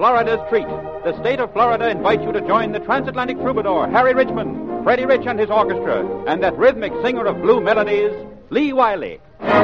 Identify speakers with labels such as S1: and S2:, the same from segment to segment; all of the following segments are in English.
S1: Florida's Treat. The state of Florida invites you to join the transatlantic troubadour, Harry Richmond, Freddie Rich and his orchestra, and that rhythmic singer of blue melodies, Lee Wiley.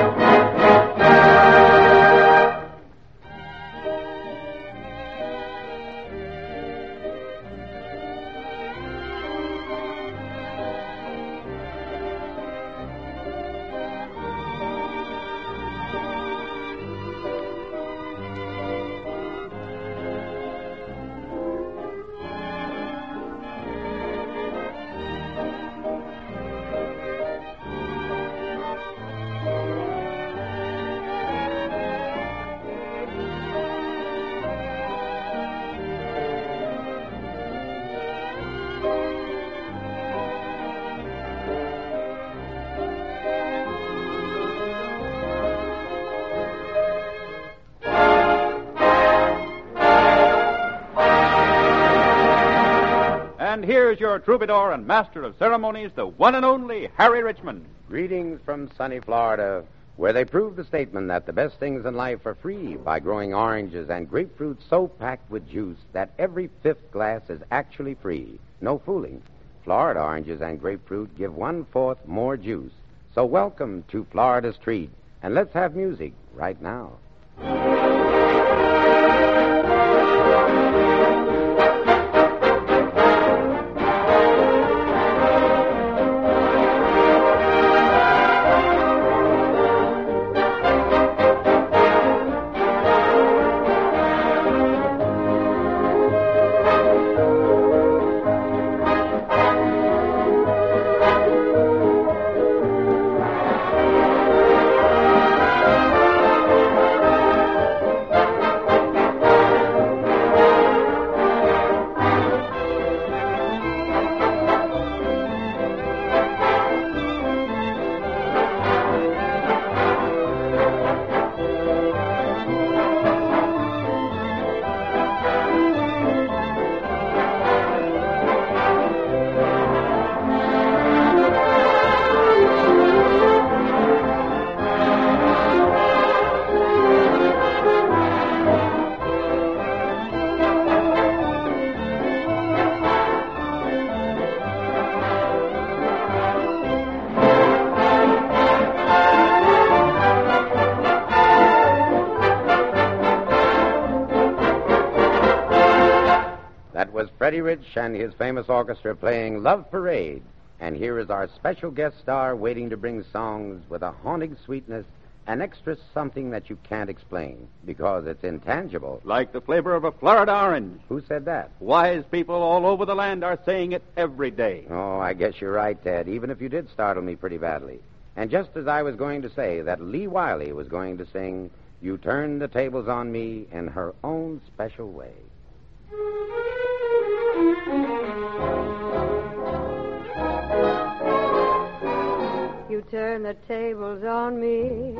S1: And here's your troubadour and master of ceremonies, the one and only Harry Richmond.
S2: Greetings from sunny Florida, where they prove the statement that the best things in life are free by growing oranges and grapefruit so packed with juice that every fifth glass is actually free. No fooling. Florida oranges and grapefruit give 1/4 more juice. So welcome to Florida's Treat, and let's have music right now. Freddie Rich and his famous orchestra playing Love Parade. And here is our special guest star waiting to bring songs with a haunting sweetness, an extra something that you can't explain because it's intangible.
S1: Like the flavor of a Florida orange.
S2: Who said that?
S1: Wise people all over the land are saying it every day.
S2: Oh, I guess you're right, Ted, even if you did startle me pretty badly. And just as I was going to say that Lee Wiley was going to sing You Turned the Tables on Me in her own special way.
S3: You turn the tables on me,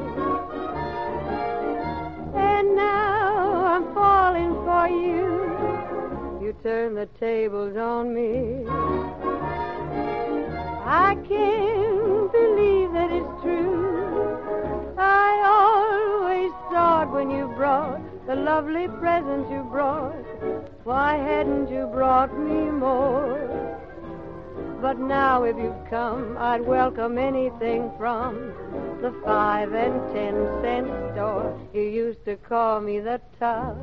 S3: and now I'm falling for you. You turn the tables on me. I can't believe that it's true. I always thought when you brought the lovely presents you brought, why hadn't you brought me more? But now if you've come, I'd welcome anything from the 5 and 10 cent store. You used to call me the Tub.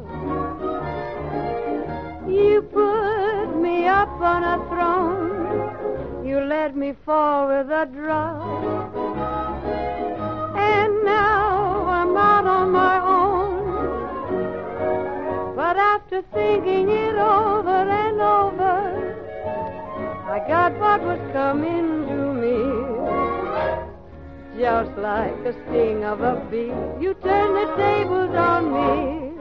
S3: You put me up on a throne. You let me fall with a drop. And now I'm out on my own. But after thinking it over and over, I got what was coming to me. Just like the sting of a bee, you turn the tables on me.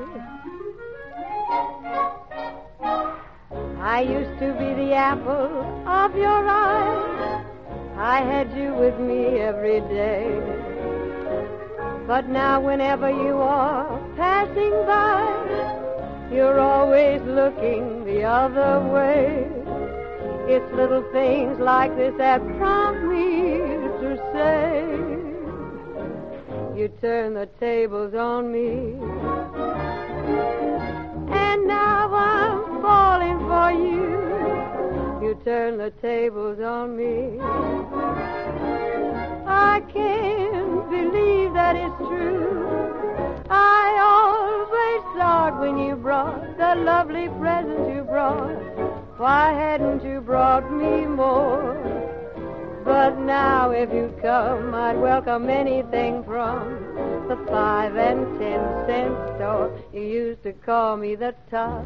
S3: I used to be the apple of your eye. I had you with me every day. But now whenever you are passing by, you're always looking the other way. It's little things like this that prompt me to say, you turn the tables on me. And now I'm falling for you. You turn the tables on me. I can't believe that it's true. I always thought when you brought the lovely present you brought, why hadn't you brought me more? But now if you'd come, I'd welcome anything from the 5 and 10 cent store. You used to call me the top.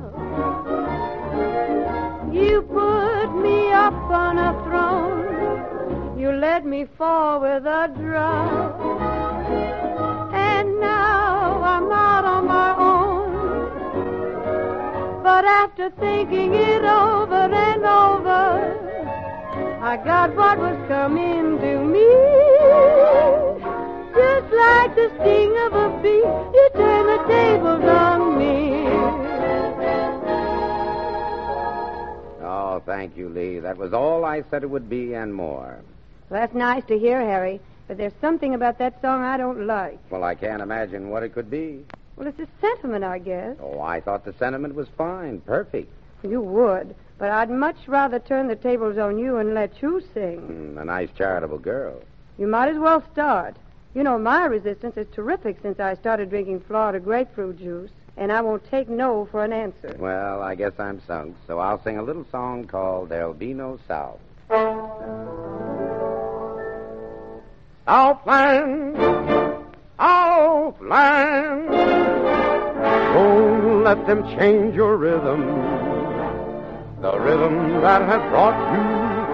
S3: You put me up on a throne. You let me fall with a drop. And now I'm out on my own. But after thinking it over and over, I got what was coming to me. Just like the sting of a bee, you turn the tables on me.
S2: Oh, thank you, Lee. That was all I said it would be and more.
S3: Well, that's nice to hear, Harry. But there's something about that song I don't like.
S2: Well, I can't imagine what it could be.
S3: Well, it's a sentiment, I guess.
S2: Oh, I thought the sentiment was fine. Perfect.
S3: You would. But I'd much rather turn the tables on you and let you sing.
S2: A nice charitable girl.
S3: You might as well start. You know, my resistance is terrific since I started drinking Florida grapefruit juice. And I won't take no for an answer.
S2: Well, I guess I'm sunk, so I'll sing a little song called There'll Be No South. Southland, Southland, don't let them change your rhythm, the rhythm that has brought you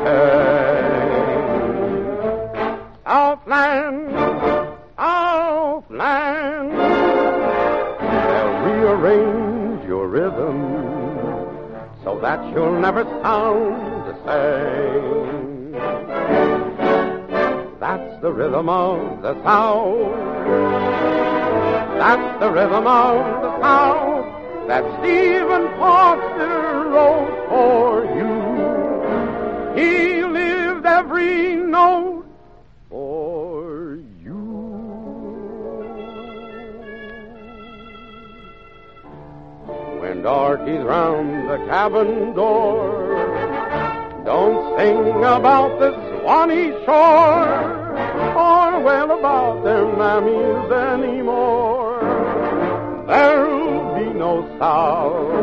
S2: pain. Southland, Southland, they'll rearrange your rhythm so that you'll never sound the same. That's the rhythm of the South. That's the rhythm of the South that Stephen Foster wrote for you. He lived every note for you. When darkies round the cabin door, don't sing about the Swanee shore or wail about their mammies anymore. There'll be no South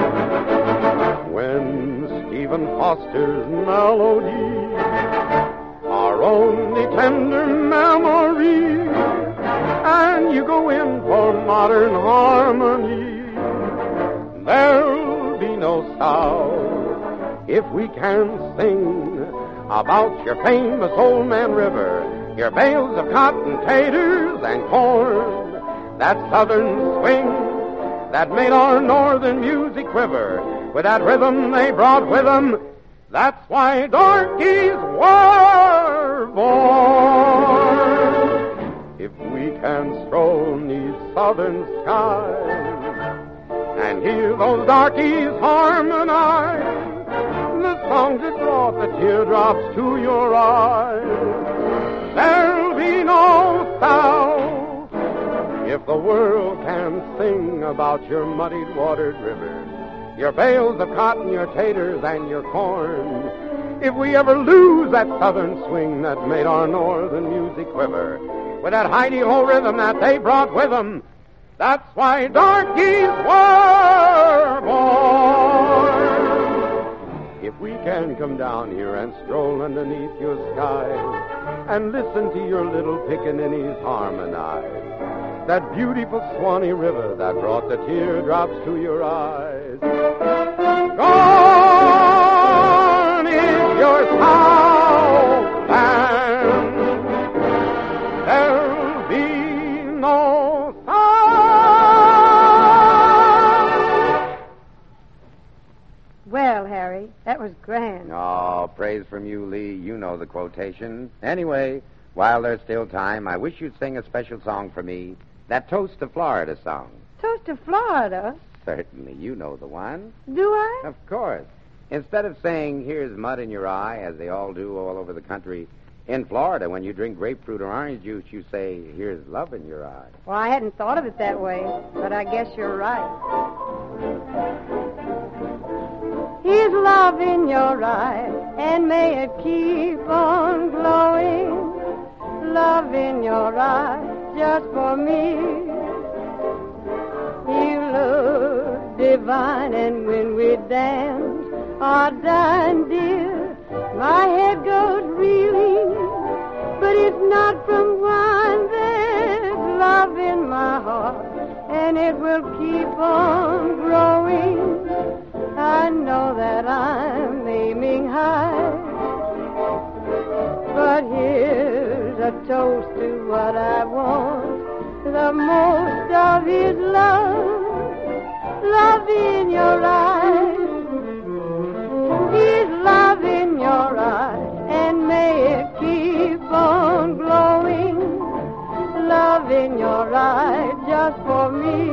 S2: when Stephen Foster's melodies are only tender memories and you go in for modern harmony. There'll be no South if we can sing about your famous Old Man River, your bales of cotton, taters, and corn, that southern swing that made our northern music quiver with that rhythm they brought with them. That's why darkies were born. If we can stroll 'neath southern skies and hear those darkies harmonize, the songs that brought the teardrops to your eyes, there'll be no South if the world can sing about your muddied watered river, your bales of cotton, your taters, and your corn. If we ever lose that southern swing that made our northern music quiver with that hidey-ho rhythm that they brought with them, that's why darkies were born. If we can come down here and stroll underneath your skies and listen to your little pickaninnies harmonize, that beautiful Swanee River that brought the teardrops to your eyes. Gone is your Southland. There'll be no South.
S3: Well, Harry, that was grand.
S2: Oh, praise from you, Lee. You know the quotation. Anyway, while there's still time, I wish you'd sing a special song for me. That Toast to Florida song.
S3: Toast to Florida?
S2: Certainly, you know the one.
S3: Do I?
S2: Of course. Instead of saying, here's mud in your eye, as they all do all over the country, in Florida, when you drink grapefruit or orange juice, you say, here's love in your eye.
S3: Well, I hadn't thought of it that way, but I guess you're right. His love in your eyes, and may it keep on glowing. Love in your eyes, just for me. You look divine, and when we dance or dine, dear, my head goes reeling. But it's not from wine, there's love in my heart, and it will keep on growing. I know that I'm aiming high, but here's a toast to what I want the most of his love. Love in your eyes, his love in your eyes, and may it keep on glowing. Love in your eyes, just for me.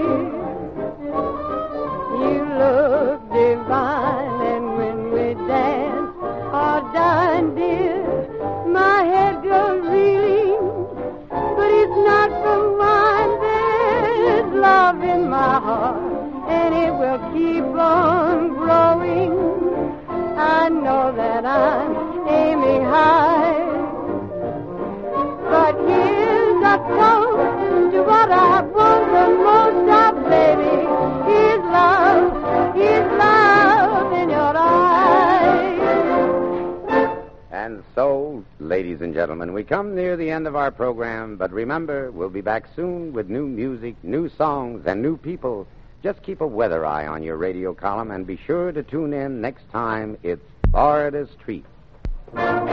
S3: You look divine, and when we dance or dine, dear, my head goes reeling. But it's not from wine, there's love in my heart, and it will keep on growing. I know that I'm aiming high, but here's a toast to what I want the most of, baby. His love in your eyes.
S2: And so, ladies and gentlemen, we come near the end of our program, but remember, we'll be back soon with new music, new songs, and new people. Just keep a weather eye on your radio column and be sure to tune in next time. It's Florida's Treat.